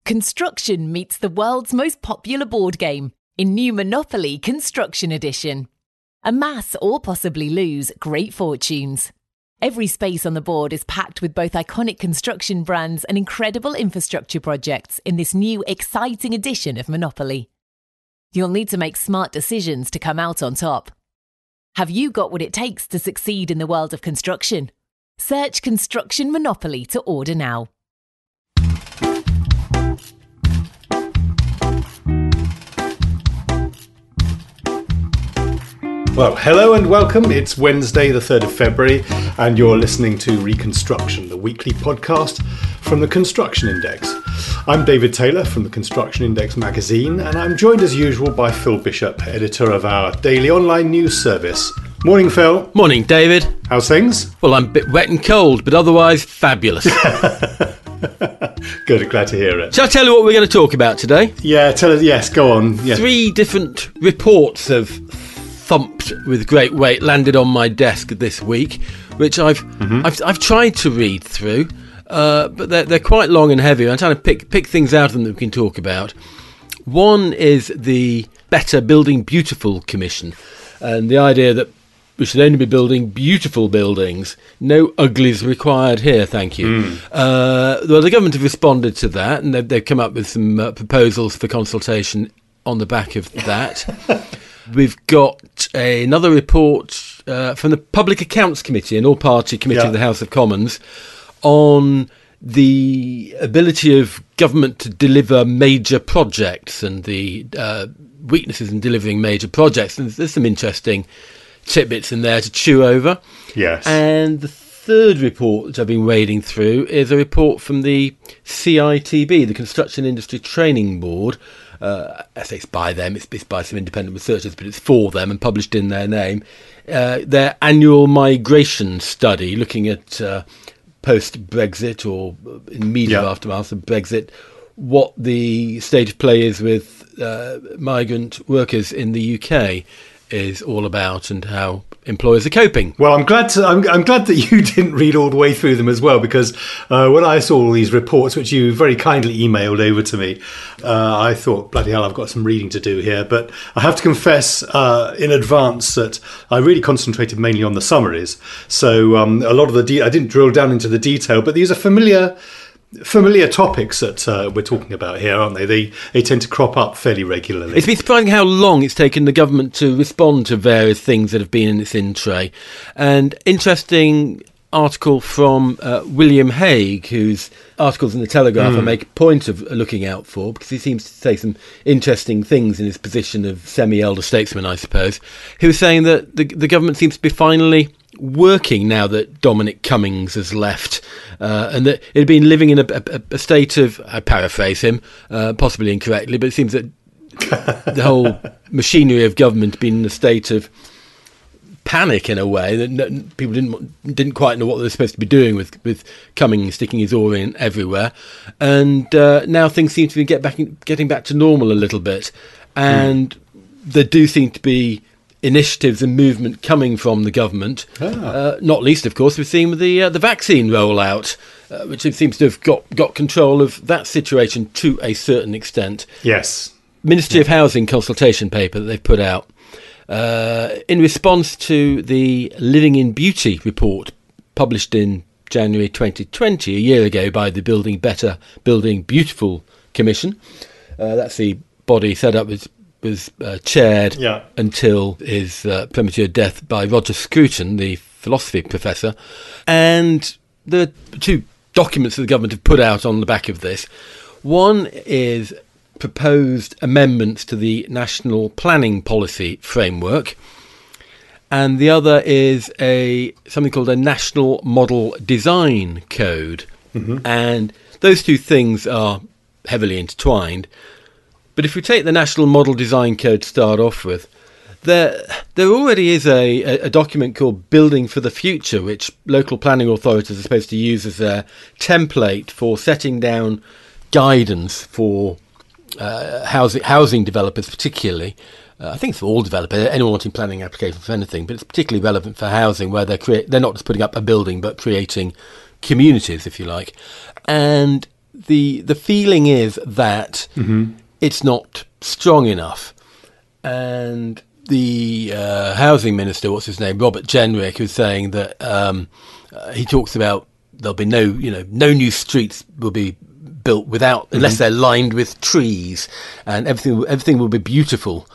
Construction meets the world's most popular board game in new Monopoly Construction Edition. Amass or possibly lose great fortunes. Every space on the board is packed with both iconic construction brands and incredible infrastructure projects in this new exciting edition of Monopoly. You'll need to make smart decisions to come out on top. Have you got what it takes to succeed in the world of construction? Search Construction Monopoly to order now. Well, hello and welcome. It's Wednesday, the 3rd of February, and you're listening to Reconstruction, the weekly podcast from the Construction Index. I'm David Taylor from the Construction Index magazine, and I'm joined as usual by Phil Bishop, editor of our daily online news service. Morning, Phil. Morning, David. How's things? Well, I'm a bit wet and cold, but otherwise fabulous. Good, glad to hear it. Shall I tell you what we're going to talk about today? Yeah, tell us. Yes, go on. Yeah. 3 different reports have thumped with great weight landed on my desk this week, which I've tried to read through, but they're quite long and heavy. I'm trying to pick things out of them that we can talk about. One is the Better Building Beautiful Commission, and the idea that we should only be building beautiful buildings. No uglies required here, thank you. Well, the government have responded to that, and they've come up with some proposals for consultation on the back of that. We've got another report from the Public Accounts Committee, an all-party committee of the House of Commons, on the ability of government to deliver major projects and the weaknesses in delivering major projects. And there's some interesting tidbits in there to chew over. Yes. And the third report that I've been wading through is a report from the CITB, the Construction Industry Training Board. I say it's by them, it's by some independent researchers, but it's for them and published in their name. Their annual migration study looking at post-Brexit or immediate aftermath of Brexit, what the state of play is with migrant workers in the UK is all about and how employers are coping. Well, I'm glad that you didn't read all the way through them as well, because when I saw all these reports, which you very kindly emailed over to me, I thought, bloody hell, I've got some reading to do here. But I have to confess in advance that I really concentrated mainly on the summaries. So a lot of I didn't drill down into the detail, but these are familiar topics that we're talking about here, aren't they? They tend to crop up fairly regularly. It's been surprising how long it's taken the government to respond to various things that have been in its in-tray. And interesting article from William Hague, whose articles in the Telegraph I make a point of looking out for, because he seems to say some interesting things in his position of semi-elder statesman, I suppose. He was saying that the government seems to be finally working now that Dominic Cummings has left, and that it had been living in a state of, I paraphrase him, possibly incorrectly, but it seems that the whole machinery of government had been in a state of panic in a way, that people didn't quite know what they were supposed to be doing with Cummings sticking his oar in everywhere, and now things seem to be getting back to normal a little bit, and there do seem to be initiatives and movement coming from the government, not least, of course, we've seen with the vaccine rollout, which seems to have got control of that situation to a certain extent. Yes. Ministry of Housing consultation paper that they've put out in response to the Living in Beauty report published in January 2020, a year ago, by the Building Better, Building Beautiful Commission. That's the body set up was chaired until his premature death by Roger Scruton, the philosophy professor. And there are 2 documents that the government have put out on the back of this. One is proposed amendments to the National Planning Policy Framework, and the other is something called a National Model Design Code. And those 2 things are heavily intertwined. But if we take the National Model Design Code to start off with, there already is a document called Building for the Future, which local planning authorities are supposed to use as a template for setting down guidance for housing developers particularly. I think it's for all developers, anyone wanting planning applications for anything, but it's particularly relevant for housing, where they're not just putting up a building, but creating communities, if you like. And the feeling is that it's not strong enough. And the housing minister, what's his name, Robert Jenrick, was saying that he talks about there'll be no new streets will be built without unless they're lined with trees, and everything will be beautiful.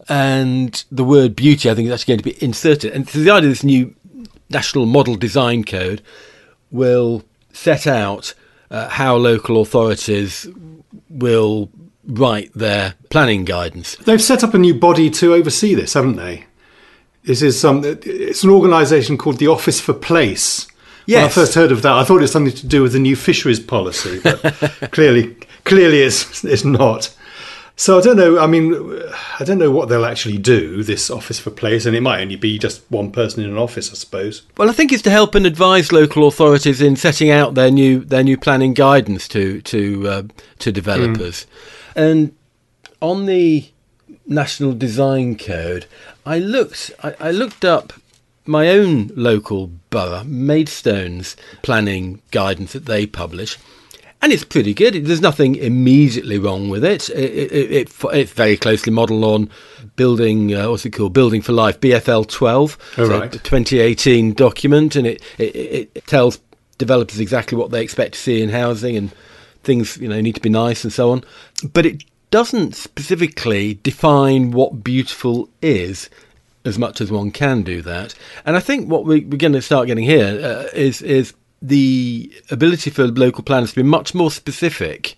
And the word beauty, I think, is actually going to be inserted. And so the idea of this new National Model Design Code will set out how local authorities will write their planning guidance. They've set up a new body to oversee this, haven't they? It's an organisation called the Office for Place. Yes. When I first heard of that, I thought it was something to do with the new fisheries policy, but clearly it's not. So I don't know. I mean, I don't know what they'll actually do, this Office for Place, and it might only be just one person in an office, I suppose. Well, I think it's to help and advise local authorities in setting out their new planning guidance to developers. And on the National Design Code, I looked up my own local borough, Maidstone's planning guidance that they publish. And it's pretty good. There's nothing immediately wrong with it. It's very closely modelled on building, Building for Life, BFL 12, right. The 2018 document, and it tells developers exactly what they expect to see in housing, and things need to be nice and so on. But it doesn't specifically define what beautiful is, as much as one can do that. And I think what we're going to start getting here is the ability for local planners to be much more specific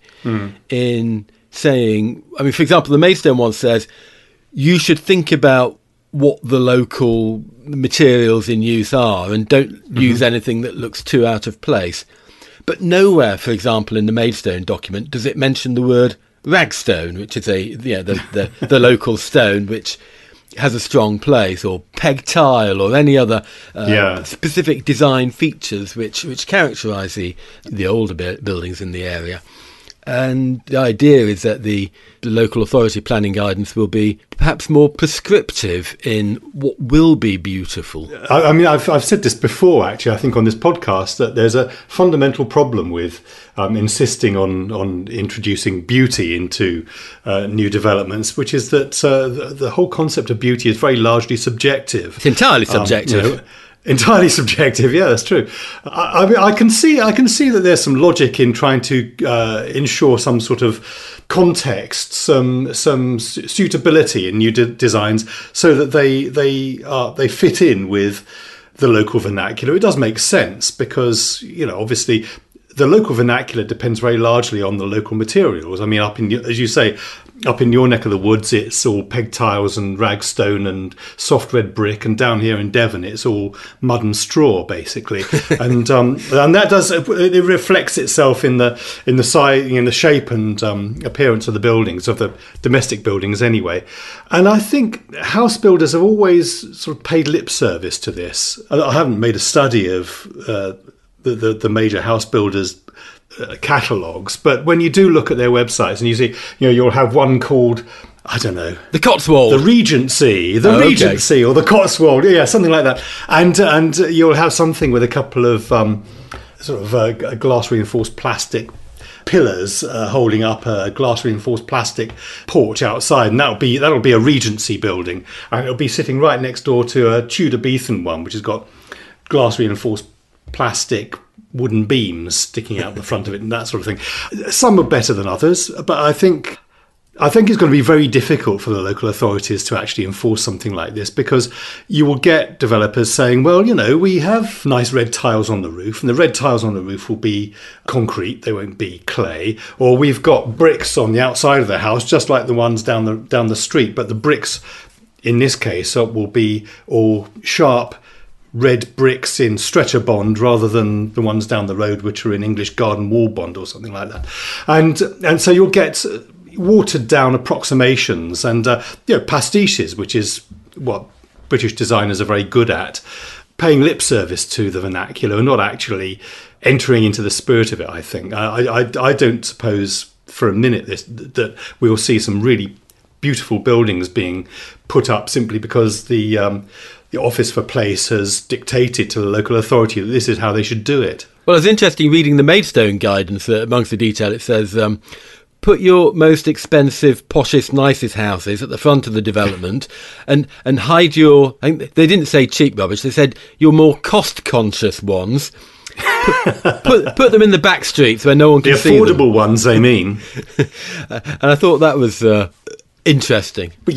in saying, I mean, for example, the Maidstone one says, you should think about what the local materials in use are and don't use anything that looks too out of place. But nowhere, for example, in the Maidstone document does it mention the word ragstone, which is the local stone, which has a strong place, or peg tile, or any other specific design features which characterise the older buildings in the area. And the idea is that the local authority planning guidance will be perhaps more prescriptive in what will be beautiful. I mean, I've said this before, actually, I think on this podcast, that there's a fundamental problem with insisting on introducing beauty into new developments, which is that the whole concept of beauty is very largely subjective. It's entirely subjective. Entirely subjective, yeah, that's true. I mean, I can see that there's some logic in trying to ensure some sort of context, some suitability in new designs, so that they fit in with the local vernacular. It does make sense because obviously the local vernacular depends very largely on the local materials. I mean, as you say, up in your neck of the woods, it's all peg tiles and ragstone and soft red brick, and down here in Devon, it's all mud and straw, basically. and it reflects itself in the size, in the shape and appearance of the buildings, of the domestic buildings, anyway. And I think house builders have always sort of paid lip service to this. I haven't made a study of the major house builders' catalogues, but when you do look at their websites and you see, you'll have one called, I don't know, the Cotswold, the Regency, Regency, or the Cotswold, something like that, and you'll have something with a couple of glass reinforced plastic pillars holding up a glass reinforced plastic porch outside, and that'll be a Regency building, and it'll be sitting right next door to a Tudor Beetham one, which has got glass reinforced plastic wooden beams sticking out the front of it and that sort of thing. Some are better than others, but I think it's going to be very difficult for the local authorities to actually enforce something like this, because you will get developers saying, well, we have nice red tiles on the roof, and the red tiles on the roof will be concrete, they won't be clay, or we've got bricks on the outside of the house just like the ones down the street, but the bricks in this case will be all sharp red bricks in stretcher bond rather than the ones down the road which are in English garden wall bond or something like that. And so you'll get watered down approximations and pastiches, which is what British designers are very good at, paying lip service to the vernacular and not actually entering into the spirit of it, I think. I don't suppose for a minute that we will see some really beautiful buildings being put up simply because the Office for Place has dictated to the local authority that this is how they should do it. Well, it's interesting reading the Maidstone guidance. Amongst the detail, it says, put your most expensive, poshest, nicest houses at the front of the development and hide your... I think they didn't say cheap rubbish, they said your more cost-conscious ones. Put them in the back streets where no one can see them. The affordable ones, they mean. And I thought that was... interesting. But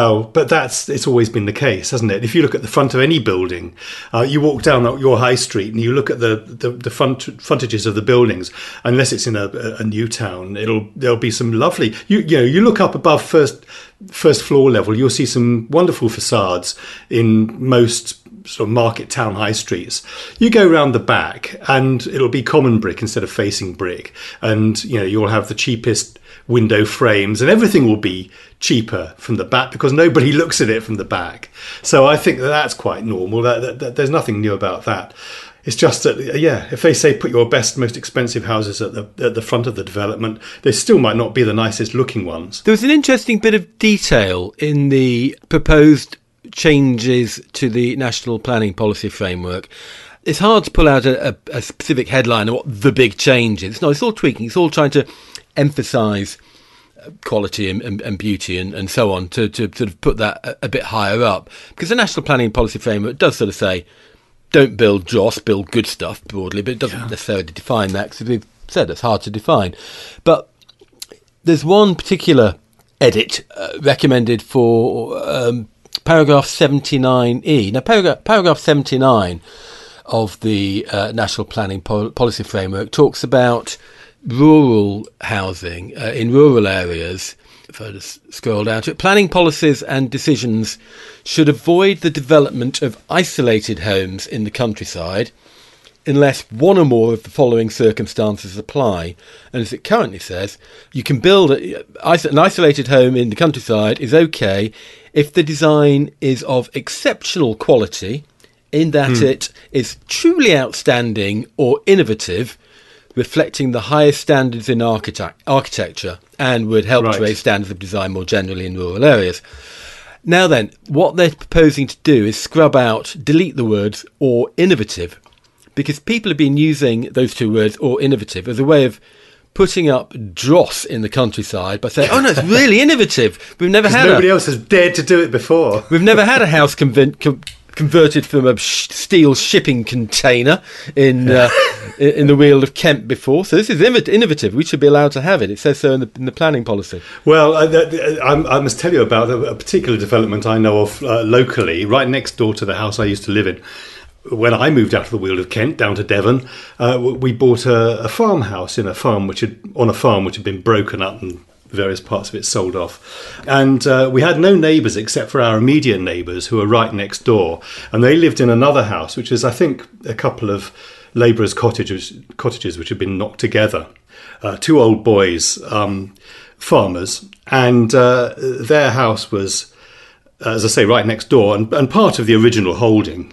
it's always been the case, hasn't it? If you look at the front of any building, you walk down your high street and you look at the frontages of the buildings, unless it's in a new town, there'll be some lovely, you look up above first floor level, you'll see some wonderful facades in most sort of market town high streets. You go round the back and it'll be common brick instead of facing brick, and you'll have the cheapest window frames and everything will be cheaper from the back because nobody looks at it from the back. So I think that's quite normal. That there's nothing new about that. It's just that, if they say put your best, most expensive houses at the front of the development, they still might not be the nicest looking ones. There was an interesting bit of detail in the proposed changes to the National Planning Policy Framework. It's hard to pull out a specific headline of what the big change is. No, it's all tweaking. It's all trying to emphasise quality and beauty and so on to sort of put that a bit higher up. Because the National Planning Policy Framework does sort of say, don't build dross, build good stuff broadly, but it doesn't necessarily define that, because we've said it's hard to define. But there's one particular edit recommended for paragraph 79E. Now, paragraph 79 of the National Planning Policy Framework talks about rural housing in rural areas. If I just scroll down to it, planning policies and decisions should avoid the development of isolated homes in the countryside unless one or more of the following circumstances apply. And as it currently says, you can build an isolated home in the countryside is okay if the design is of exceptional quality, in that it is truly outstanding or innovative, reflecting the highest standards in architecture, and would help to raise standards of design more generally in rural areas. Now then, what they're proposing to do is delete the words or innovative, because people have been using those two words, or innovative, as a way of putting up dross in the countryside by saying, oh no, it's really innovative. We've never had nobody else has dared to do it before. We've never had a house converted from a steel shipping container in the Weald of Kent before. So this is innovative. We should be allowed to have it. It says so in the planning policy. Well, I must tell you about a particular development I know of locally, right next door to the house I used to live in. When I moved out of the Weald of Kent down to Devon, we bought a farmhouse on a farm which had been broken up and various parts of it sold off. And we had no neighbours except for our immediate neighbours who were right next door. And they lived in another house, which is, I think, a couple of labourers' cottages which had been knocked together. Two old boys, farmers, and their house was, as I say, right next door and part of the original holding,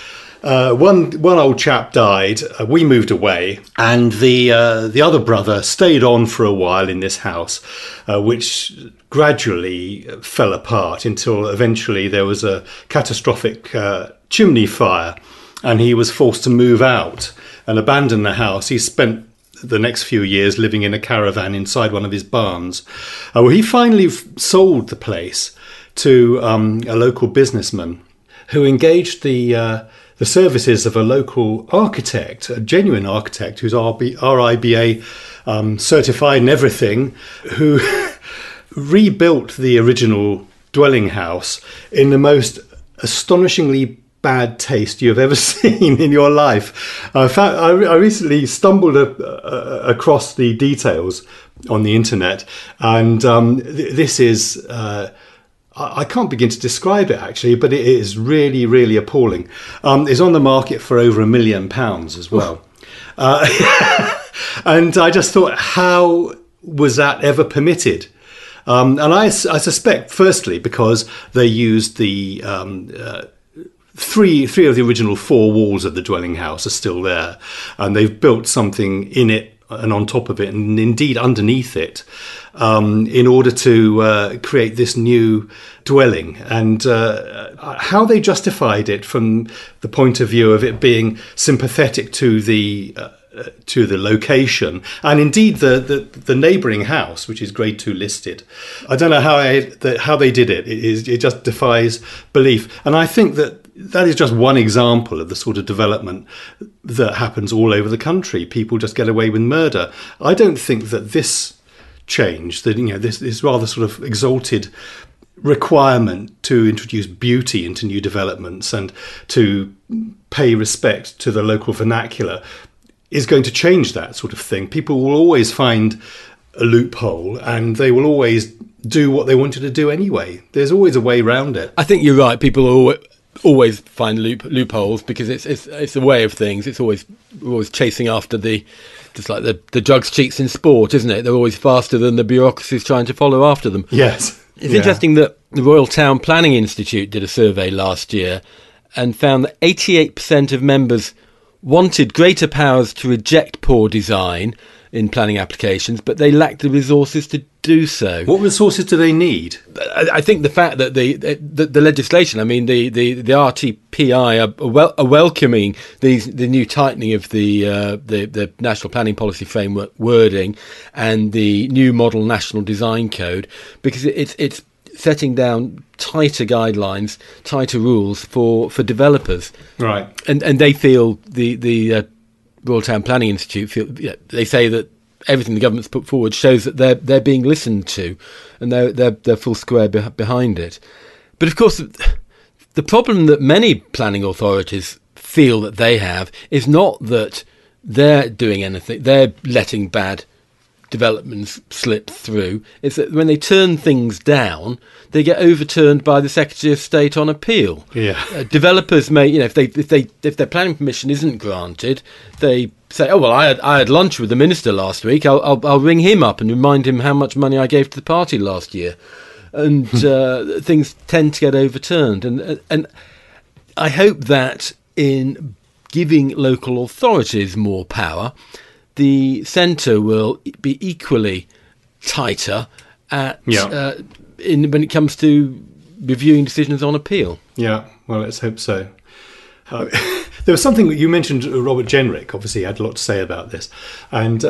One old chap died, we moved away, and the other brother stayed on for a while in this house, which gradually fell apart until eventually there was a catastrophic chimney fire, and he was forced to move out and abandon the house. He spent the next few years living in a caravan inside one of his barns. He finally sold the place to a local businessman who engaged the services of a local architect, a genuine architect who's RIBA certified and everything, who rebuilt the original dwelling house in the most astonishingly bad taste you've ever seen in your life. I recently stumbled across the details on the internet, and this is... I can't begin to describe it, actually, but it is really, really appalling. It's on the market for over £1 million as well. And I just thought, how was that ever permitted? And I suspect, firstly, because they used the three of the original four walls of the dwelling house are still there, and they've built something in it and on top of it, and indeed underneath it, in order to create this new dwelling. And how they justified it from the point of view of it being sympathetic to the location, and indeed the neighbouring house, which is Grade 2 listed. I don't know how they did it. It just defies belief. And I think that is just one example of the sort of development that happens all over the country. People just get away with murder. I don't think that this change, this rather sort of exalted requirement to introduce beauty into new developments and to pay respect to the local vernacular, is going to change that sort of thing. People will always find a loophole, and they will always do what they wanted to do anyway. There's always a way around it. I think you're right. People always find loopholes because it's a way of things. It's always chasing after just like the drugs cheats in sport, isn't it? They're always faster than the bureaucracies trying to follow after them. Yes. It's interesting that the Royal Town Planning Institute did a survey last year and found that 88% of members wanted greater powers to reject poor design in planning applications, but they lacked the resources to do so. What resources do they need? I think the fact that the legislation, I mean, the RTPI are welcoming the new tightening of the National Planning Policy Framework wording and the new Model National Design Code, because it's setting down tighter guidelines, tighter rules for developers. Right. And they feel the Royal Town Planning Institute they say that everything the government's put forward shows that they're being listened to, and they're full square behind it. But of course, the problem that many planning authorities feel that they have is not that they're doing anything, they're letting bad developments slip through. It's that when they turn things down, they get overturned by the Secretary of State on appeal. Yeah. Developers may, if their planning permission isn't granted, they say, "Oh well, I had lunch with the minister last week. I'll ring him up and remind him how much money I gave to the party last year," and things tend to get overturned. And I hope that in giving local authorities more power, the centre will be equally tighter when it comes to reviewing decisions on appeal. Yeah, well, let's hope so. There was something that you mentioned. Robert Jenrick obviously had a lot to say about this, and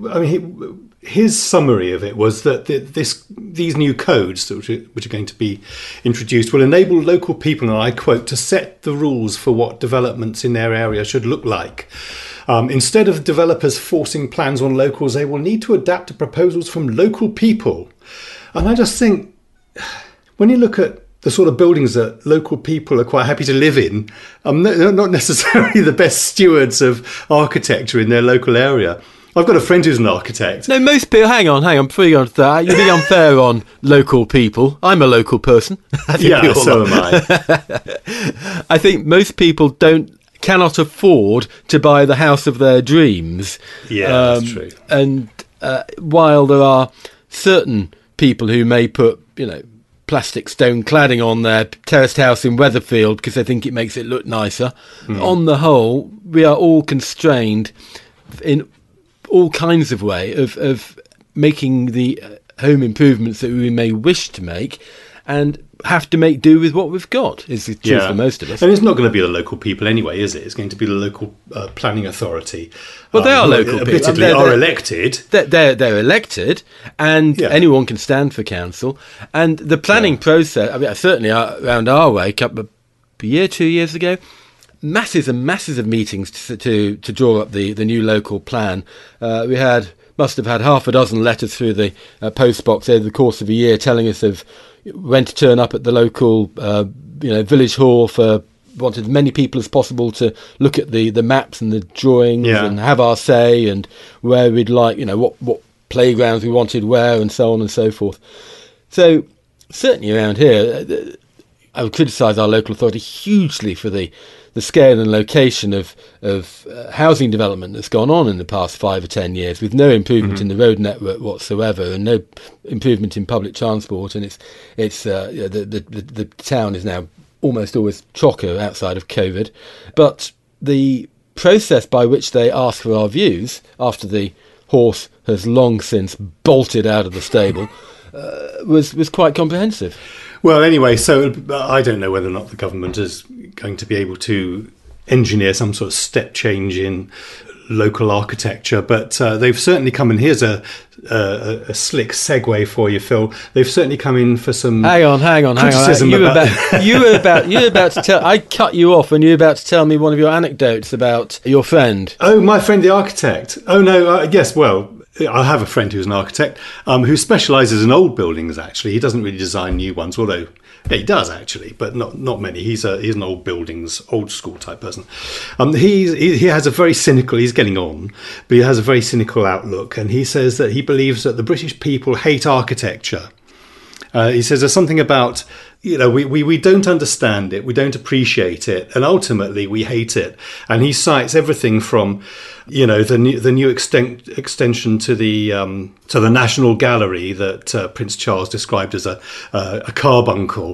his summary of it was that these new codes which are going to be introduced will enable local people, and I quote, to set the rules for what developments in their area should look like. Instead of developers forcing plans on locals, they will need to adapt to proposals from local people. And I just think, when you look at the sort of buildings that local people are quite happy to live in, they're not necessarily the best stewards of architecture in their local area. I've got a friend who's an architect. No, most people... Hang on, before you go on to that, you're being unfair on local people. I'm a local person. Yeah, so am I. I think most people cannot afford to buy the house of their dreams. Yeah, that's true. And while there are certain people who may put, plastic stone cladding on their terraced house in Weatherfield because they think it makes it look nicer, on the whole, we are all constrained in all kinds of way of making the home improvements that we may wish to make, and have to make do with what we've got, is the truth for most of us. And it's not going to be the local people anyway, is it? It's going to be the local planning authority. Well, they are local people. Admittedly, are elected. They're elected, and anyone can stand for council. And the planning process, certainly around our way, a year, 2 years ago, masses and masses of meetings to draw up the new local plan. We must have had half a dozen letters through the post box over the course of a year telling us of when to turn up at the local village hall, wanted as many people as possible to look at the maps and the drawings and have our say, and where we'd like, what playgrounds we wanted where, and so on and so forth. So certainly around here, I would criticise our local authority hugely for the scale and location of housing development that's gone on in the past 5 or 10 years, with no improvement in the road network whatsoever, and no improvement in public transport. And the town is now almost always chocker outside of COVID. But the process by which they ask for our views after the horse has long since bolted out of the stable, was quite comprehensive. Well, anyway, so I don't know whether or not the government is going to be able to engineer some sort of step change in local architecture, but they've certainly come in. Here's a slick segue for you, Phil. They've certainly come in for some. Hang on. You were about to tell. I cut you off when you were about to tell me one of your anecdotes about your friend. Oh, my friend, the architect. Oh no, yes. Well, I have a friend who's an architect who specialises in old buildings. Actually, he doesn't really design new ones, although. Yeah, he does actually, but not many. He's an old buildings, old school type person. He has a very cynical. He's getting on, but he has a very cynical outlook, and he says that he believes that the British people hate architecture. He says there's something about we don't understand it, we don't appreciate it, and ultimately we hate it. And he cites everything from the new extension to the National Gallery that Prince Charles described as a carbuncle,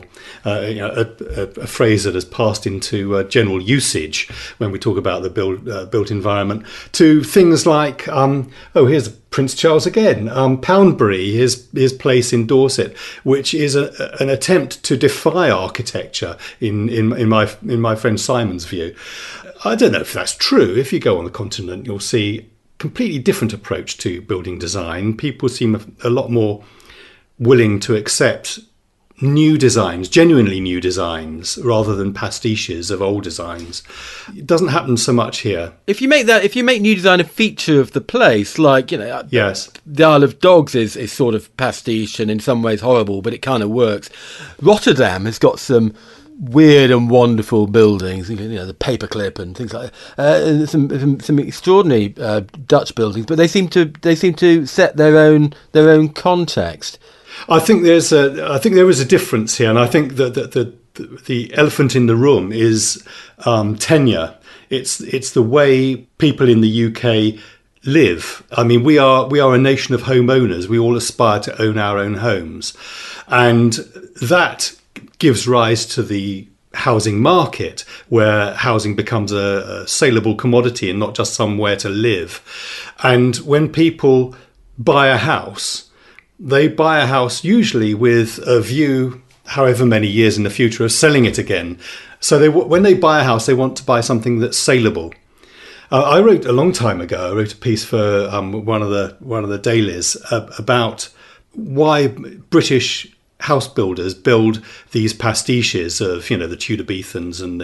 a phrase that has passed into general usage when we talk about the built environment, to things like here's Prince Charles again, Poundbury, his place in Dorset, which is an attempt to defy architecture in my friend Simon's view. I don't know if that's true. If you go on the continent, you'll see a completely different approach to building design. People seem a lot more willing to accept new designs, genuinely new designs, rather than pastiches of old designs. It doesn't happen so much here. If you make new design a feature of the place, like yes, the Isle of Dogs is sort of pastiche and in some ways horrible, but it kind of works. Rotterdam has got some weird and wonderful buildings, the Paperclip and things like that. Some extraordinary Dutch buildings, but they seem to set their own context. I think there is a difference here, and I think that the elephant in the room is tenure. It's the way people in the UK live. I mean, we are a nation of homeowners. We all aspire to own our own homes, and that gives rise to the housing market, where housing becomes a saleable commodity and not just somewhere to live. And when people buy a house, they buy a house usually with a view, however many years in the future, of selling it again. So when they buy a house, they want to buy something that's saleable. I wrote a long time ago. I wrote a piece for one of the dailies about why British house builders build these pastiches of the Tudor-Bethans and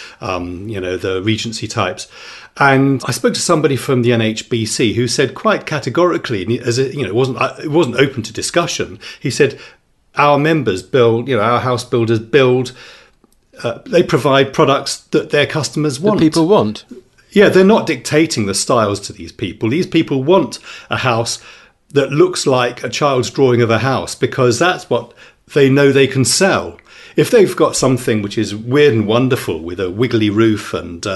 the Regency types. And I spoke to somebody from the NHBC who said quite categorically, as it wasn't open to discussion. He said, our members build, our house builders build. They provide products that their customers want. That people want. Yeah, they're not dictating the styles to these people. These people want a house that looks like a child's drawing of a house, because that's what they know they can sell. If they've got something which is weird and wonderful with a wiggly roof and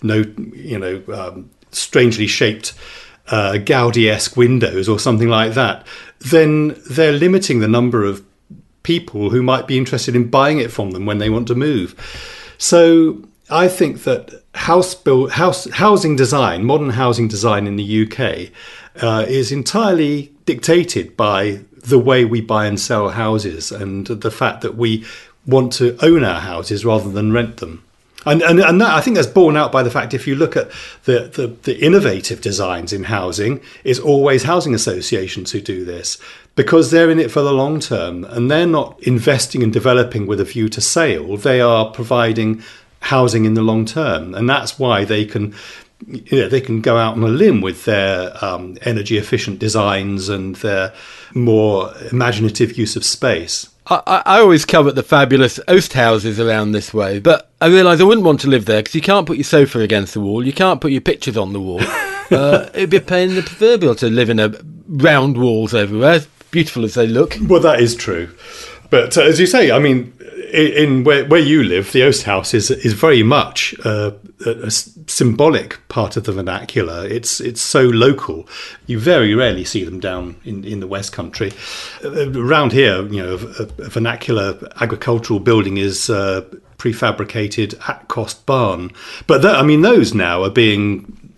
strangely shaped Gaudi-esque windows or something like that, then they're limiting the number of people who might be interested in buying it from them when they want to move. So I think that housing design, modern housing design in the UK, is entirely dictated by the way we buy and sell houses, and the fact that we want to own our houses rather than rent them. And that, I think that's borne out by the fact, if you look at the innovative designs in housing, it's always housing associations who do this, because they're in it for the long term, and they're not investing and developing with a view to sale. They are providing housing in the long term, and that's why they can go out on a limb with their energy efficient designs and their more imaginative use of space. I always covet the fabulous oast houses around this way, but I realise I wouldn't want to live there, because you can't put your sofa against the wall, you can't put your pictures on the wall. It'd be a pain in the proverbial to live in round walls everywhere, as beautiful as they look. Well, that is true. But as you say, I mean, in where you live, the Oast House is very much a symbolic part of the vernacular. It's so local. You very rarely see them down in the West Country. Around here, a vernacular agricultural building is prefabricated at-cost barn. But those now are being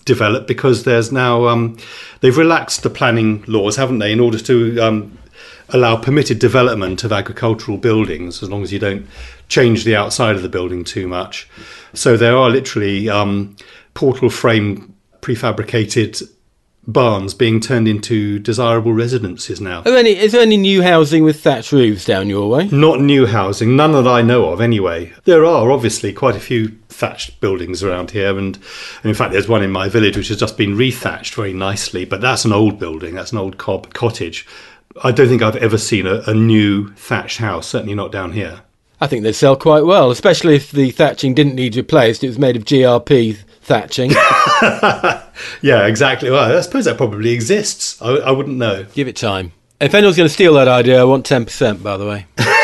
develop because there's now they've relaxed the planning laws, haven't they, in order to allow permitted development of agricultural buildings as long as you don't change the outside of the building too much. So there are literally portal frame prefabricated barns being turned into desirable residences now. Is there any new housing with thatched roofs down your way? Not new housing, none that I know of anyway. There are obviously quite a few thatched buildings around here, and in fact there's one in my village which has just been rethatched very nicely, but that's an old building, that's an old cob cottage. I don't think I've ever seen a new thatched house, certainly not down here. I think they'd sell quite well, especially if the thatching didn't need replaced. It was made of GRP thatching. Yeah, exactly. Well, I suppose that probably exists. I wouldn't know. Give it time. If anyone's going to steal that idea, I want 10%, by the way.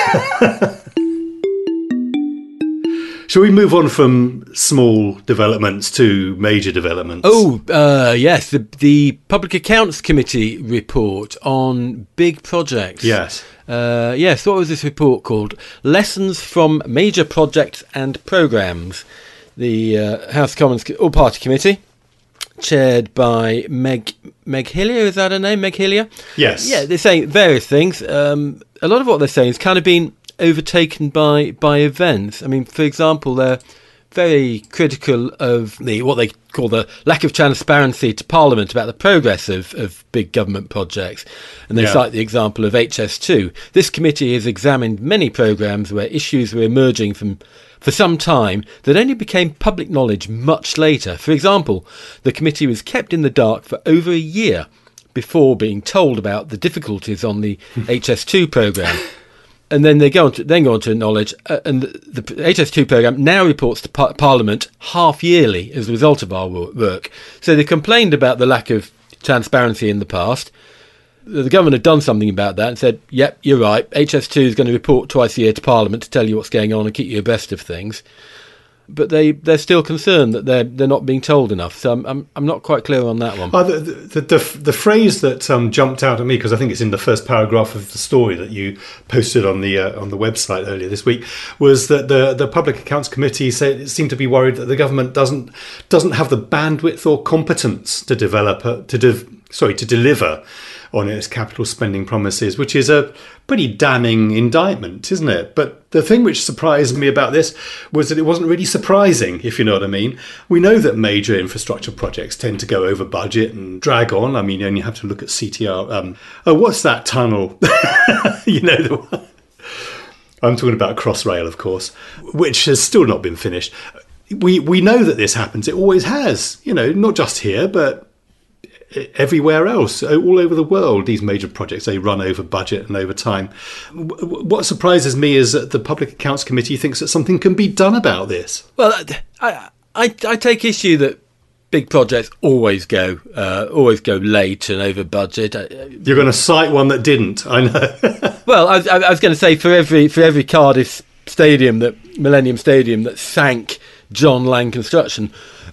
Shall we move on from small developments to major developments? Yes, the Public Accounts Committee report on big projects. Yes. Yes, what was this report called? Lessons from Major Projects and Programmes. The House Commons All-Party Committee, chaired by Meg Hillier, is that her name, Meg Hillier? Yes. Yeah, they're saying various things. A lot of what they're saying has kind of been overtaken by events. I mean, for example, they're very critical of what they call the lack of transparency to Parliament about the progress of big government projects. And they cite the example of HS2. This committee has examined many programmes where issues were emerging for some time that only became public knowledge much later. For example, the committee was kept in the dark for over a year before being told about the difficulties on the HS2 programme. And then they go on to acknowledge, and the HS2 programme now reports to Parliament half yearly as a result of our work. So they complained about the lack of transparency in the past. The government had done something about that and said, yep, you're right, HS2 is going to report twice a year to Parliament to tell you what's going on and keep you abreast of things. But they're still concerned that they're not being told enough. So I'm not quite clear on that one. The phrase that jumped out at me, because I think it's in the first paragraph of the story that you posted on the website earlier this week, was that the Public Accounts Committee seemed to be worried that the government doesn't have the bandwidth or competence to deliver on its capital spending promises, which is a pretty damning indictment, isn't it? But the thing which surprised me about this was that it wasn't really surprising, if you know what I mean. We know that major infrastructure projects tend to go over budget and drag on. I mean, you only have to look at CTR. What's that tunnel? You know the one. I'm talking about Crossrail, of course, which has still not been finished. We know that this happens. It always has, not just here, but everywhere else, all over the world. These major projects, they run over budget and over time. What surprises me is that the Public Accounts Committee thinks that something can be done about this. Well, I take issue that big projects always go late and over budget. You're going to cite one that didn't, I know. Well, I was going to say for every Cardiff stadium, Millennium Stadium, that sank John Lang Construction,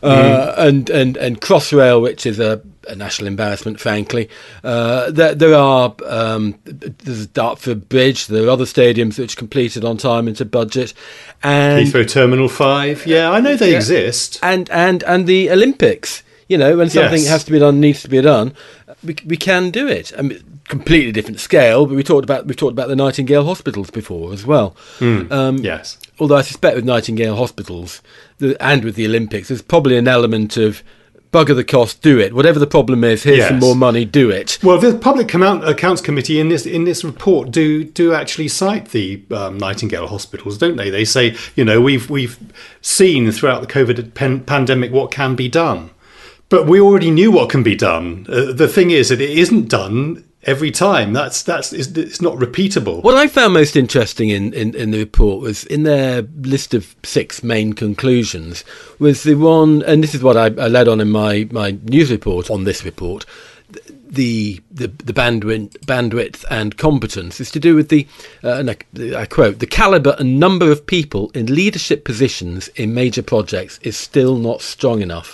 and Crossrail, which is a national embarrassment, frankly. There are there's Dartford Bridge. There are other stadiums which completed on time into budget, and Heathrow Terminal 5. Yeah, I know they exist. And the Olympics. When something has to be done, needs to be done, we can do it. I mean, completely different scale, but we've talked about the Nightingale hospitals before as well. Yes. Although I suspect with Nightingale hospitals and with the Olympics, there's probably an element of bugger the cost, do it. Whatever the problem is, here's some more money, do it. Well, the Public Accounts Committee in this report do actually cite the Nightingale hospitals, don't they? They say, we've seen throughout the COVID pandemic what can be done. But we already knew what can be done. The thing is that it isn't done every time. It's not repeatable. What I found most interesting in the report was in their list of 6 main conclusions was the one, and this is what I led on in my news report on this report. The bandwidth and competence is to do with and I quote, the calibre and number of people in leadership positions in major projects is still not strong enough.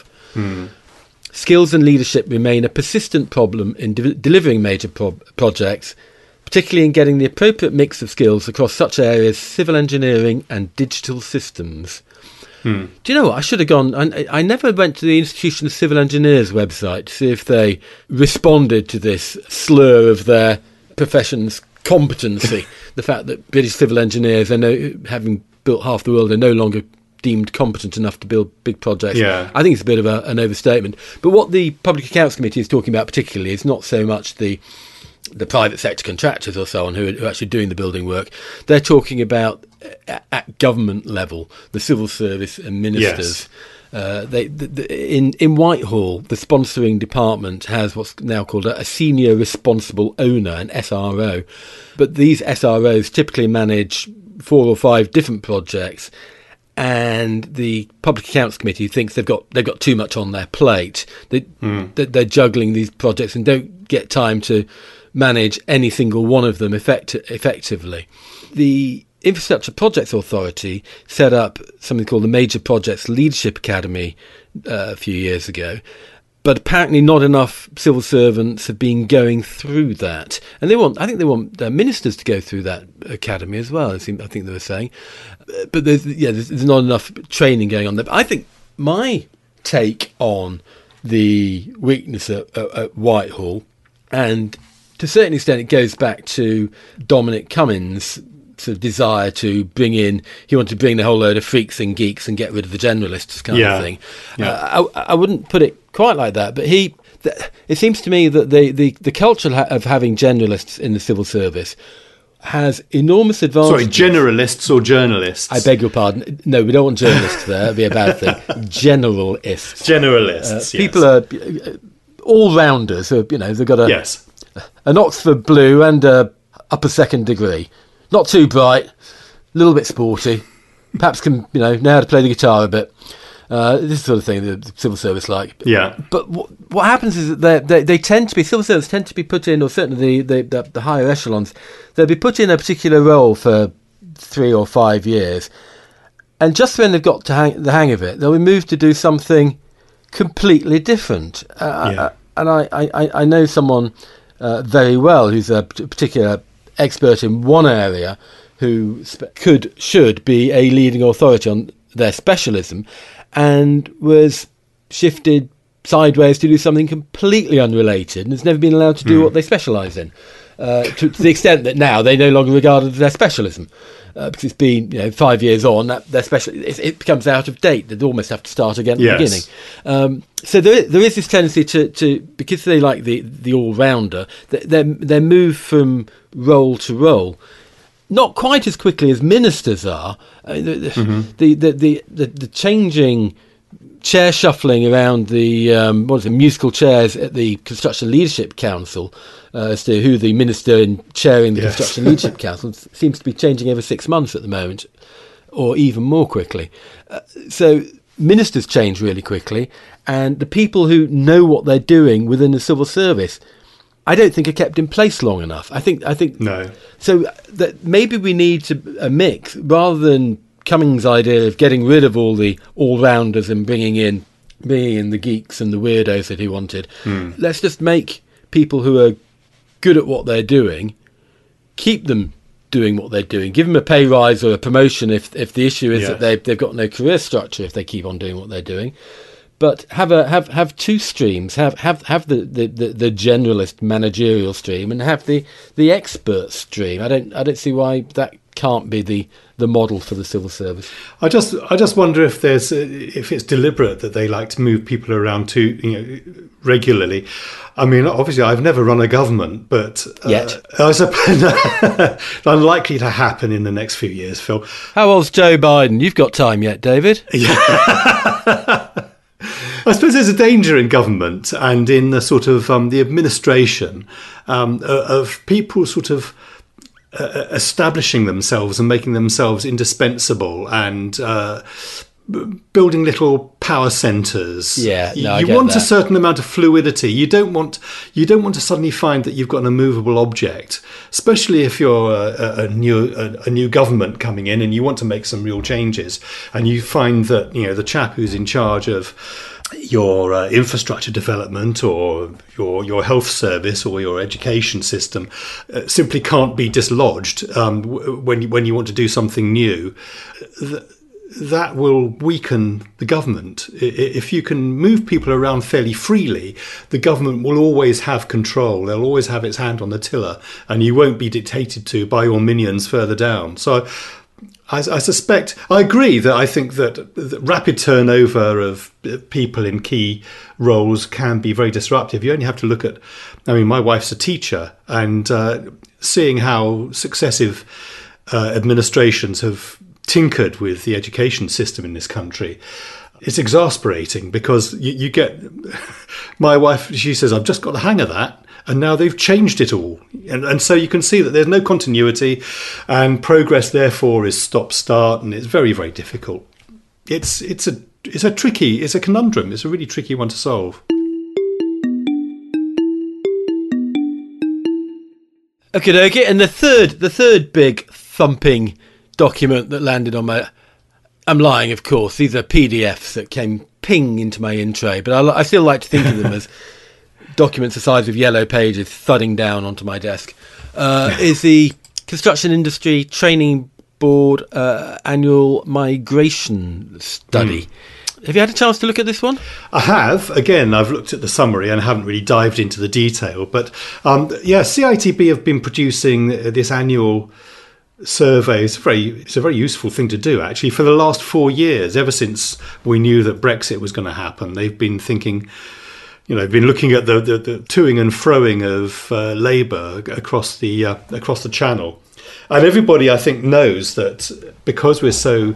Skills and leadership remain a persistent problem in delivering major projects, particularly in getting the appropriate mix of skills across such areas as civil engineering and digital systems. Do you know what? I should have gone. I never went to the Institution of Civil Engineers website to see if they responded to this slur of their profession's competency. The fact that British civil engineers, having built half the world, are no longer deemed competent enough to build big projects. Yeah. I think it's a bit of an overstatement. But what the Public Accounts Committee is talking about particularly is not so much the private sector contractors or so on who are actually doing the building work. They're talking about at government level, the civil service and ministers. Yes. In Whitehall, the sponsoring department has what's now called a senior responsible owner, an SRO. But these SROs typically manage 4 or 5 different projects, and the Public Accounts Committee thinks they've got too much on their plate. They're juggling these projects and don't get time to manage any single one of them effectively. The Infrastructure Projects Authority set up something called the Major Projects Leadership Academy a few years ago, but apparently not enough civil servants have been going through that, and I think they want ministers to go through that academy as well. I think they were saying, but there's not enough training going on there. But I think my take on the weakness at Whitehall, and to a certain extent it goes back to Dominic Cummings' sort of desire to bring in, he wanted to bring the whole load of freaks and geeks and get rid of the generalists kind of thing. Yeah. I wouldn't put it quite like that, but it seems to me that the culture of having generalists in the civil service has enormous advantages. Sorry, generalists or journalists? I beg your pardon. No, we don't want journalists there. It'd be a bad thing. Generalists. Generalists, yes. People are all-rounders. They've got an Oxford Blue and a upper second degree. Not too bright, a little bit sporty, perhaps can know how to play the guitar a bit. This sort of thing the civil service like. Yeah. But what happens is that they tend to be, civil service tend to be put in, or certainly the higher echelons, they'll be put in a particular role for 3 or 5 years, and just when they've got the hang of it, they'll be moved to do something completely different. And I know someone very well who's a particular expert in one area who should be a leading authority on their specialism, and was shifted sideways to do something completely unrelated and has never been allowed to do what they specialise in, to the extent that now they no longer regard it as their specialism, because it's been 5 years on, that their it becomes out of date. They'd almost have to start again at the beginning. So there is this tendency to because they like the all-rounder, they're moved from role to role, not quite as quickly as ministers are. The changing chair shuffling around the musical chairs at the Construction Leadership Council as to who the minister in chairing the Construction Leadership Council seems to be changing every 6 months at the moment, or even more quickly. So ministers change really quickly, and the people who know what they're doing within the civil service, I don't think are kept in place long enough. I think no. So that maybe we need a mix, rather than Cummings' idea of getting rid of all the all-rounders and bringing in the geeks and the weirdos that he wanted. Let's just make people who are good at what they're doing, keep them doing what they're doing, give them a pay rise or a promotion if the issue is that they've got no career structure if they keep on doing what they're doing. But have two streams. Have the generalist managerial stream, and have the expert stream. I don't see why that can't be the model for the civil service. I just wonder if it's deliberate that they like to move people around regularly. I mean, obviously, I've never run a government, but yet I suppose unlikely to happen in the next few years. Phil, how old's Joe Biden? You've got time yet, David? Yeah. I suppose there's a danger in government and in the sort of the administration of people sort of establishing themselves and making themselves indispensable and building little power centres. Yeah, no, you want a certain amount of fluidity. You don't want to suddenly find that you've got an immovable object, especially if you're a new government coming in and you want to make some real changes, and you find that the chap who's in charge of your infrastructure development or your health service or your education system simply can't be dislodged when you want to do something new. that will weaken the government. If you can move people around fairly freely, the government will always have control. They'll always have its hand on the tiller, and you won't be dictated to by your minions further down. So I suspect, I agree that I think that the rapid turnover of people in key roles can be very disruptive. You only have to look at, my wife's a teacher, and seeing how successive administrations have tinkered with the education system in this country, it's exasperating, because you get, my wife, she says, I've just got the hang of that, and now they've changed it all. And so you can see that there's no continuity, and progress therefore is stop-start, and it's very, very difficult. It's a conundrum. It's a really tricky one to solve. Okay, and the third big thumping document that landed on my... I'm lying, of course. These are PDFs that came ping into my in tray, but I still like to think of them as documents the size of yellow pages thudding down onto my desk. Is the Construction Industry Training Board annual migration study. Have you had a chance to look at this one? I have. Again, I've looked at the summary and haven't really dived into the detail. But CITB have been producing this annual survey. It's a very useful thing to do, actually. For the last 4 years, ever since we knew that Brexit was going to happen, they've been thinking, been looking at the toing and froing of labour across the Channel. And everybody, I think, knows that because we're so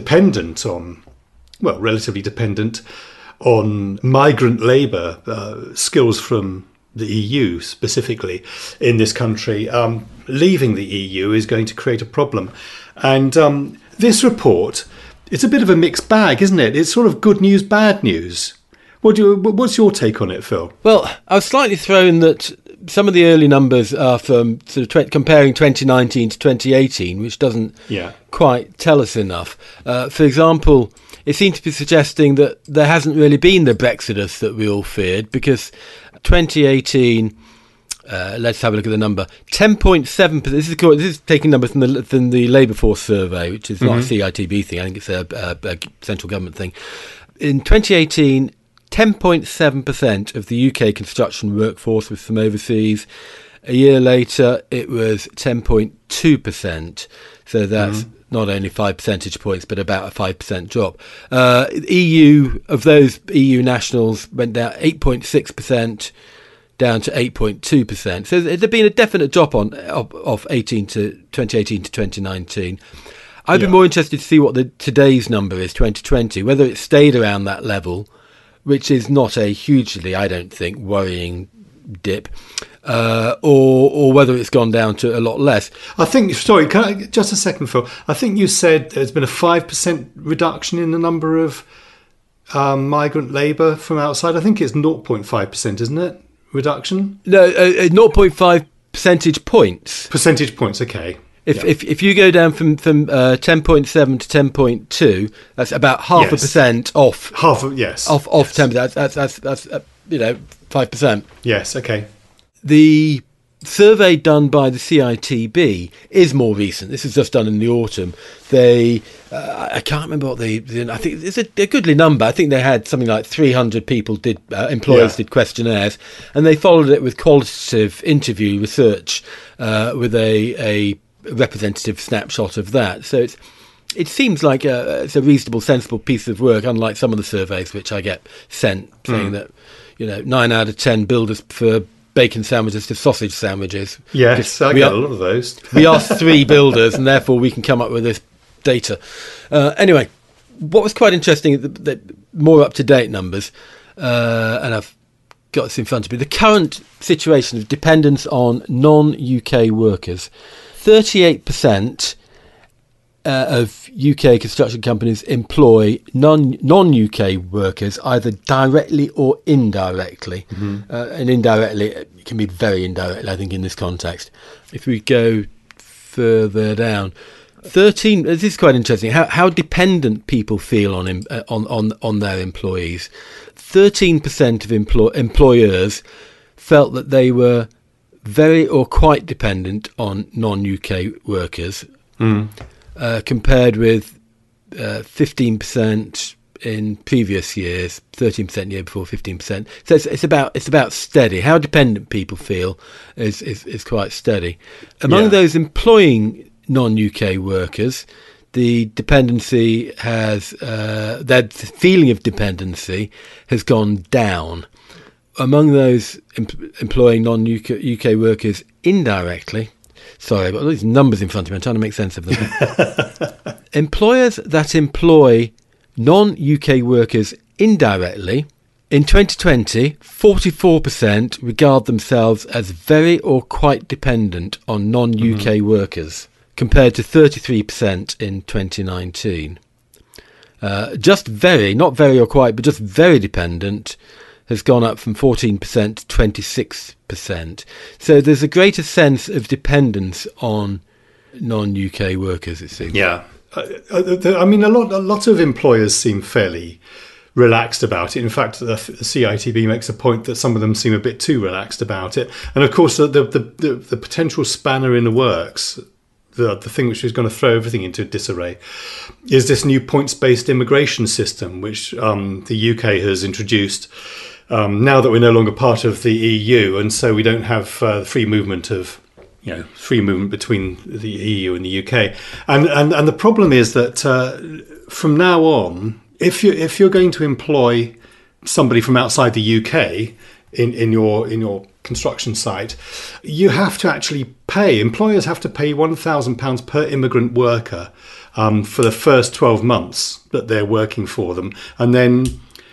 relatively dependent on migrant labour, skills from the EU specifically in this country, leaving the EU is going to create a problem. And this report, it's a bit of a mixed bag, isn't it? It's sort of good news, bad news. What's your take on it, Phil? Well, I was slightly thrown that some of the early numbers are from sort of comparing 2019 to 2018, which doesn't quite tell us enough. For example, it seems to be suggesting that there hasn't really been the Brexodus that we all feared, because 2018, let's have a look at the number, 10.7%. This is taking numbers from the Labour Force survey, which is not a CITB thing. I think it's a central government thing. In 2018, 10.7% of the UK construction workforce was from overseas. A year later, it was 10.2%. So that's not only 5 percentage points, but about a 5% drop. Of those EU nationals went down 8.6% down to 8.2%. So there's been a definite drop of 2018 to 2019. I'd be more interested to see what today's number is, 2020, whether it stayed around that level, which is not a hugely, I don't think, worrying dip, or whether it's gone down to a lot less. I think, just a second, Phil. I think you said there's been a 5% reduction in the number of migrant labour from outside. I think it's 0.5%, isn't it? Reduction? No, 0.5 percentage points. Percentage points, okay. If you go down from 10.7 to 10.2, that's about half a percent off. Off 10%. That's 5%. Yes. Okay. The survey done by the CITB is more recent. This was just done in the autumn. They, I can't remember what I think it's a goodly number. I think they had something like 300 people employers did questionnaires, and they followed it with qualitative interview research with a representative snapshot of that. So it seems like it's a reasonable, sensible piece of work, unlike some of the surveys which I get sent saying that 9 out of 10 builders prefer bacon sandwiches to sausage sandwiches. Yes, I get a lot of those. We asked 3 builders, and therefore we can come up with this data. Anyway, what was quite interesting, the more up-to-date numbers, and I've got this in front of me, the current situation of dependence on non-UK workers. 38% of UK construction companies employ non-UK workers either directly or indirectly. And indirectly, it can be very indirect, I think, in this context. If we go further down, 13. This is quite interesting. How dependent people feel on their employees. 13% of employers felt that they were very or quite dependent on non-UK workers, compared with 15% in previous years, 13% year before, 15%. So it's about steady. How dependent people feel is quite steady. Among those employing non-UK workers, the dependency that feeling of dependency has gone down. Among those employing non-UK workers indirectly, sorry, I've got all these numbers in front of me, I'm trying to make sense of them. Employers that employ non-UK workers indirectly, in 2020, 44% regard themselves as very or quite dependent on non-UK workers, compared to 33% in 2019. Just very, not very or quite, but just very dependent has gone up from 14% to 26%. So there's a greater sense of dependence on non-UK workers, it seems. Yeah. I mean, a lot of employers seem fairly relaxed about it. In fact, the CITB makes a point that some of them seem a bit too relaxed about it. And of course, the potential spanner in the works, the thing which is going to throw everything into disarray, is this new points-based immigration system, which the UK has introduced now that we're no longer part of the EU, and so we don't have free movement between the EU and the UK. And the problem is that from now on, if you're going to employ somebody from outside the UK in your construction site, you have to actually pay. Employers have to pay £1,000 per immigrant worker for the first 12 months that they're working for them, and then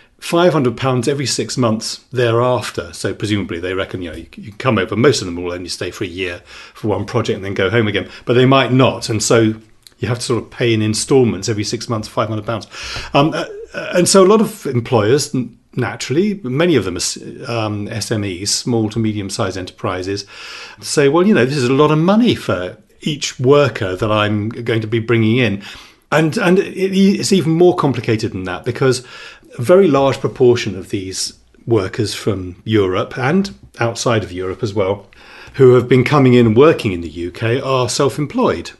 £500 every 6 months thereafter. So presumably they reckon, you can come over. Most of them will only stay for a year for one project and then go home again, but they might not. And so you have to sort of pay in instalments every 6 months, £500. And so a lot of employers, naturally, many of them are SMEs, small to medium-sized enterprises, say, well, this is a lot of money for each worker that I'm going to be bringing in. And it's even more complicated than that, because a very large proportion of these workers from Europe and outside of Europe as well, who have been coming in and working in the UK, are self-employed,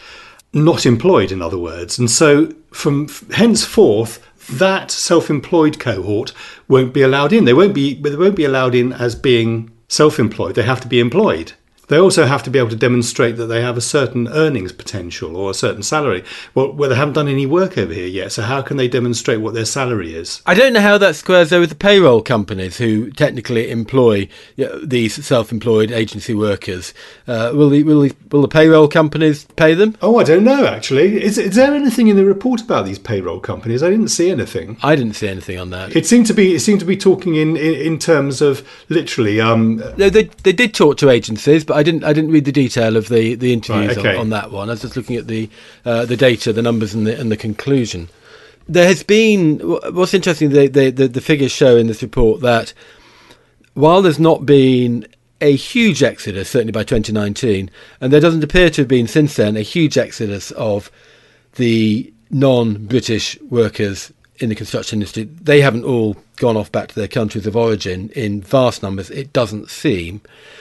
not employed, in other words. And so from henceforth, that self-employed cohort won't be allowed in. They won't be allowed in as being self-employed. They have to be employed. They also have to be able to demonstrate that they have a certain earnings potential or a certain salary. Well, they haven't done any work over here yet, so how can they demonstrate what their salary is? I don't know how that squares though with the payroll companies who technically employ these self-employed agency workers. Will the payroll companies pay them? Oh, I don't know, actually. Is there anything in the report about these payroll companies? I didn't see anything. I didn't see anything on that. It seemed to be talking in terms of literally. No, they did talk to agencies, but I didn't read the detail of the interviews on that one. I was just looking at the data, the numbers, and the conclusion. There has been, what's interesting, the figures show in this report that while there's not been a huge exodus, certainly by 2019, and there doesn't appear to have been since then a huge exodus of the non-British workers in the construction industry, they haven't all gone off back to their countries of origin in vast numbers, it doesn't seem.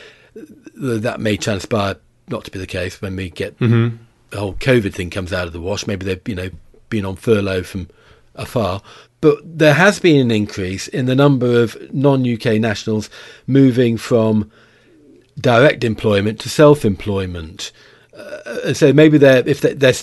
That may transpire not to be the case when we get the whole COVID thing comes out of the wash. Maybe they've been on furlough from afar. But there has been an increase in the number of non-UK nationals moving from direct employment to self-employment. And so maybe because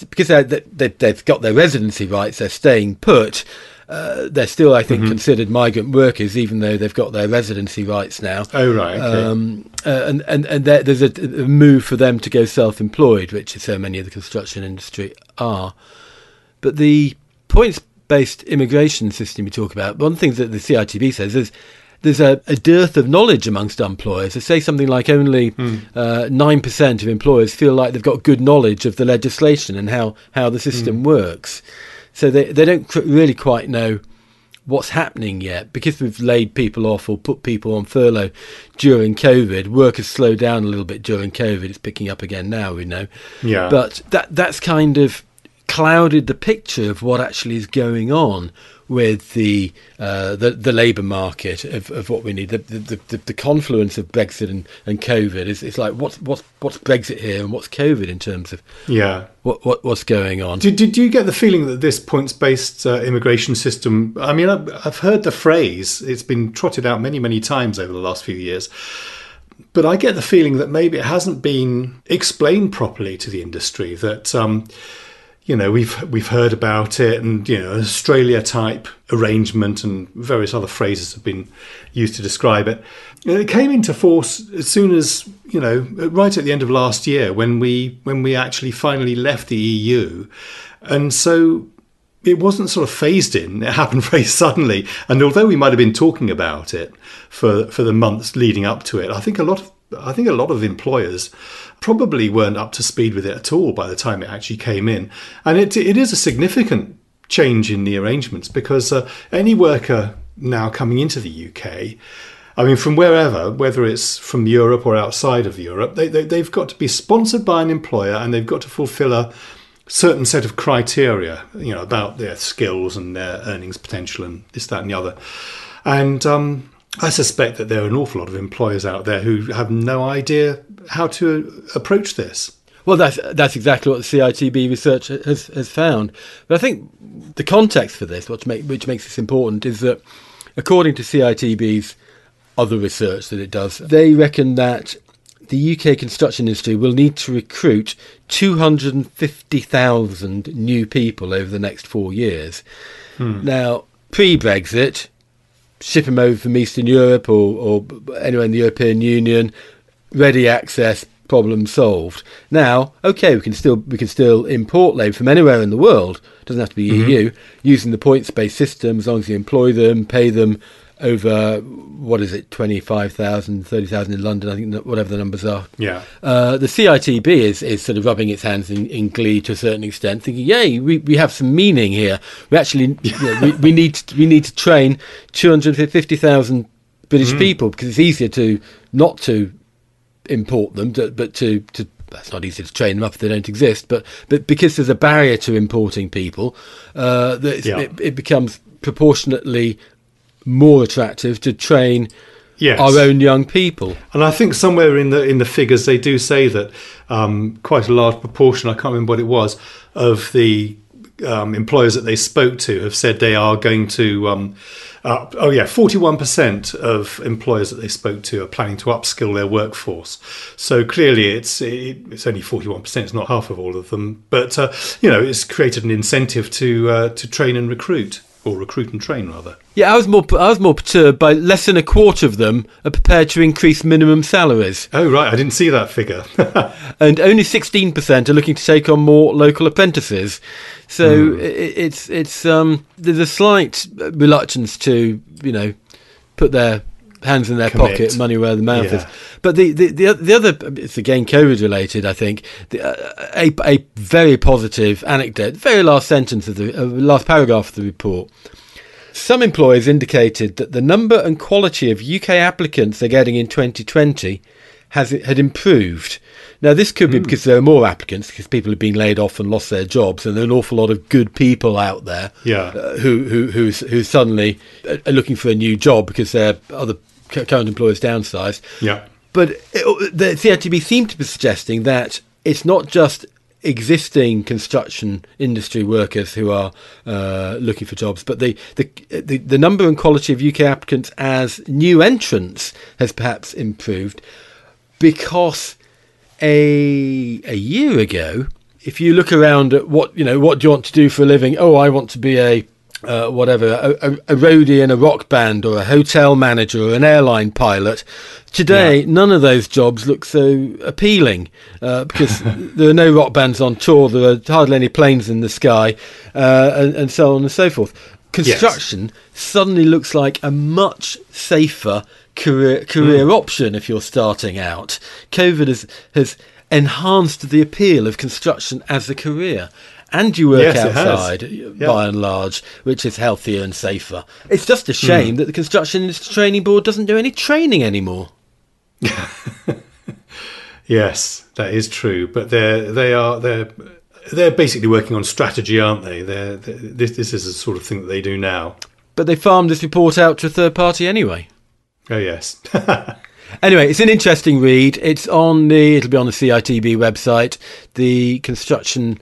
they've got their residency rights, they're staying put. They're still, I think, considered migrant workers, even though they've got their residency rights now. Oh, right. Okay. And there's a move for them to go self-employed, which so many of the construction industry are. But the points-based immigration system you talk about, one of the things that the CITB says is there's a dearth of knowledge amongst employers. They say something like only 9% of employers feel like they've got good knowledge of the legislation and how the system works. So they don't really quite know what's happening yet. Because we've laid people off or put people on furlough during COVID, work has slowed down a little bit during COVID. It's picking up again now, we know. Yeah. But that's kind of clouded the picture of what actually is going on with the labour market of what we need. The confluence of Brexit and COVID is like what's Brexit here and what's COVID in terms of what's going on. Did you get the feeling that this points-based immigration system? I mean, I've heard the phrase; it's been trotted out many times over the last few years. But I get the feeling that maybe it hasn't been explained properly to the industry. That we've heard about it, and an Australia type arrangement and various other phrases have been used to describe it. It came into force as soon as right at the end of last year when we actually finally left the EU, and so it wasn't sort of phased in. It happened very suddenly, and although we might have been talking about it for the months leading up to it, I think a lot of employers probably weren't up to speed with it at all by the time it actually came in. And it is a significant change in the arrangements because any worker now coming into the UK, I mean, from wherever, whether it's from Europe or outside of Europe, they've got to be sponsored by an employer and they've got to fulfill a certain set of criteria, about their skills and their earnings potential and this, that and the other. And I suspect that there are an awful lot of employers out there who have no idea how to approach this. Well, that's exactly what the CITB research has found. But I think the context for this, which makes this important, is that according to CITB's other research that it does, they reckon that the UK construction industry will need to recruit 250,000 new people over the next 4 years. Now, pre-Brexit, ship them over from Eastern Europe or anywhere in the European Union, ready access, problem solved. Now, okay, we can still import labour from anywhere in the world. It doesn't have to be EU, using the points-based system as long as you employ them, pay them over, 25,000, 30,000 in London, I think, whatever the numbers are. Yeah. The CITB is sort of rubbing its hands in glee to a certain extent, thinking, yay, we have some meaning here. We actually, we need to train 250,000 British people because it's easier not to import them, but to that's not easy to train them up if they don't exist, but because there's a barrier to importing people, it becomes proportionately more attractive to train our own young people. And I think somewhere in the figures they do say that quite a large proportion, I can't remember what it was, of the employers that they spoke to have said they are going to 41% of employers that they spoke to are planning to upskill their workforce. So clearly it's only 41%, it's not half of all of them, but it's created an incentive to train and recruit. Or recruit and train, rather. Yeah, I was more perturbed by less than a quarter of them are prepared to increase minimum salaries. Oh, right, I didn't see that figure. And only 16% are looking to take on more local apprentices. So it's there's a slight reluctance to put their hands in their pocket, money where the mouth is. But the other, it's again COVID related, I think. A very positive anecdote, very last sentence of the last paragraph of the report. Some employers indicated that the number and quality of UK applicants they're getting in 2020 had improved. Now, this could be because there are more applicants, because people have been laid off and lost their jobs, and there are an awful lot of good people out there who suddenly are looking for a new job because their other current employers downsized. Yeah. But the CITB seemed to be suggesting that it's not just existing construction industry workers who are looking for jobs, but the number and quality of UK applicants as new entrants has perhaps improved, because a year ago, if you look around at what do you want to do for a living? Oh, I want to be a roadie in a rock band, or a hotel manager, or an airline pilot. Today, none of those jobs look so appealing because there are no rock bands on tour, there are hardly any planes in the sky, and so on and so forth. Construction suddenly looks like a much safer career option if you're starting out. COVID has enhanced the appeal of construction as a career. And you work outside, by and large, which is healthier and safer. It's just a shame that the Construction Industry Training Board doesn't do any training anymore. Yes, that is true. But they're They're basically working on strategy, aren't they? This is the sort of thing that they do now. But they farmed this report out to a third party anyway. Oh, yes. Anyway, it's an interesting read. It'll be on the CITB website. The construction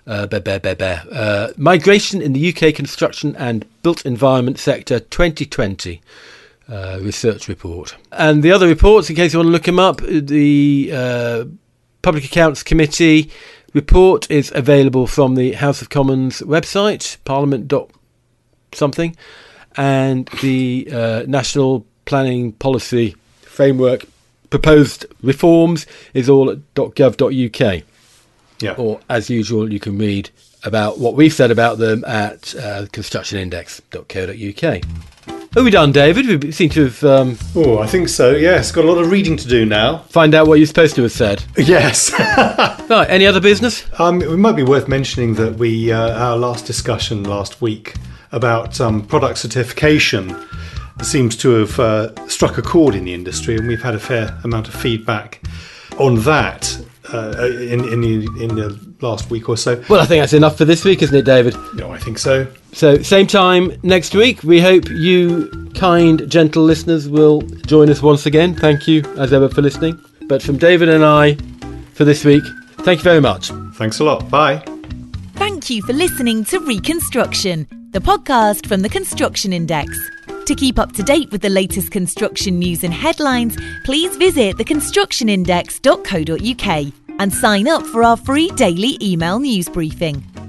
migration in the UK construction and built environment sector 2020 research report. And the other reports, in case you want to look them up, the Public Accounts Committee report is available from the House of Commons website, parliament.something, and the National Planning Policy Framework proposed reforms is all at .gov.uk. Yeah. Or, as usual, you can read about what we've said about them at constructionindex.co.uk. Are we done, David? We seem to have... I think so, yes. Got a lot of reading to do now. Find out what you're supposed to have said. Yes. Right, any other business? It might be worth mentioning that our last discussion last week about product certification seems to have struck a chord in the industry, and we've had a fair amount of feedback on that in the last week or so. Well, I think that's enough for this week, isn't it, David? No, I think so. So, same time next week. We hope you, kind, gentle listeners, will join us once again. Thank you, as ever, for listening. But from David and I, for this week, thank you very much. Thanks a lot. Bye. Thank you for listening to Reconstruction, the podcast from the Construction Index. To keep up to date with the latest construction news and headlines, please visit theconstructionindex.co.uk and sign up for our free daily email news briefing.